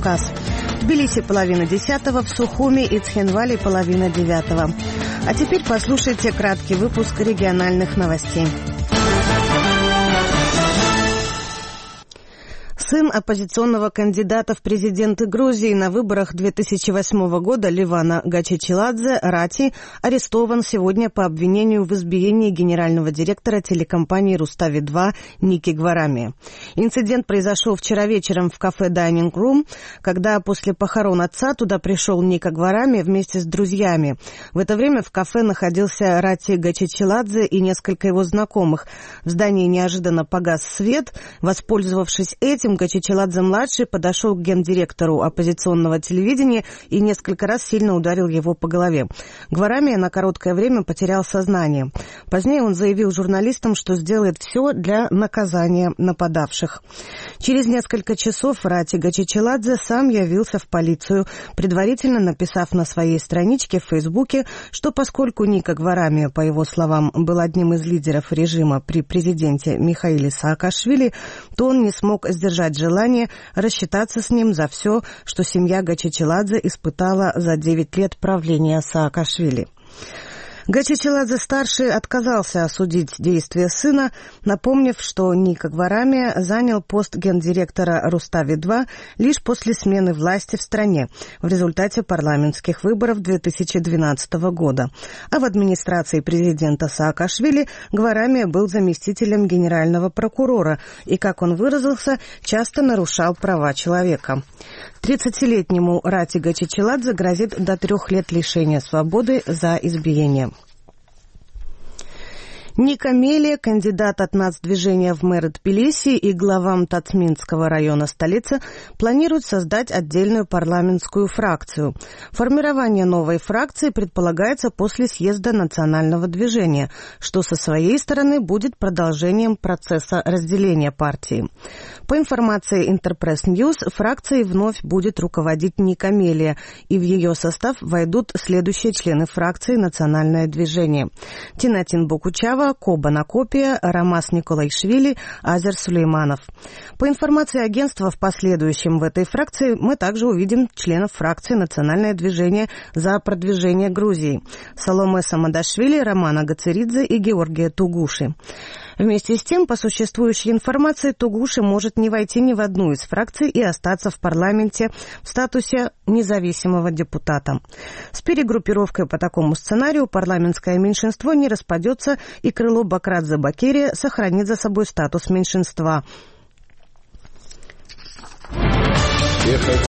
Кавказ. В Тбилиси 9:30, в Сухуми и Цхинвале 8:30. А теперь послушайте краткий выпуск региональных новостей. Сын оппозиционного кандидата в президенты Грузии на выборах 2008 года Левана Гачичиладзе Рати арестован сегодня по обвинению в избиении генерального директора телекомпании «Рустави-2» Ники Гварами. Инцидент произошел вчера вечером в кафе «Dining Room», когда после похорон отца туда пришел Ника Гварами вместе с друзьями. В это время в кафе находился Рати Гачичиладзе и несколько его знакомых. В здании неожиданно погас свет. Воспользовавшись этим, Гачичиладзе-младший подошел к гендиректору оппозиционного телевидения и несколько раз сильно ударил его по голове. Гварами на короткое время потерял сознание. Позднее он заявил журналистам, что сделает все для наказания нападавших. Через несколько часов Рати Гачичиладзе сам явился в полицию, предварительно написав на своей страничке в Фейсбуке, что поскольку Ника Гварами, по его словам, был одним из лидеров режима при президенте Михаиле Саакашвили, то он не смог сдержать желание рассчитаться с ним за все, что семья Гачичиладзе испытала за 9 лет правления Саакашвили. Гачичиладзе-старший отказался осудить действия сына, напомнив, что Ника Гварами занял пост гендиректора «Рустави-2» лишь после смены власти в стране в результате парламентских выборов 2012 года. А в администрации президента Саакашвили Гварами был заместителем генерального прокурора и, как он выразился, часто нарушал права человека. 30-летнему Рати Гачичиладзе грозит до 3 лет лишения свободы за избиение. Ника Мелия, кандидат от нацдвижения в мэры Тбилиси и глава Тацминского района столицы, планирует создать отдельную парламентскую фракцию. Формирование новой фракции предполагается после съезда национального движения, что со своей стороны будет продолжением процесса разделения партии. По информации Интерпресс Ньюс, фракцией вновь будет руководить Ника Мелия, и в ее состав войдут следующие члены фракции «Национальное движение» – Тинатин Бокучава, Коба Накопия, Рамас Николайшвили, Азер Сулейманов. По информации агентства, в последующем в этой фракции мы также увидим членов фракции «Национальное движение за продвижение Грузии» – Саломе Самадашвили, Романа Гацеридзе и Георгия Тугуши. Вместе с тем, по существующей информации, Тугуши может не войти ни в одну из фракций и остаться в парламенте в статусе независимого депутата. С перегруппировкой по такому сценарию парламентское меньшинство не распадется, и крыло Бакрадзе-Бакерия сохранит за собой статус меньшинства.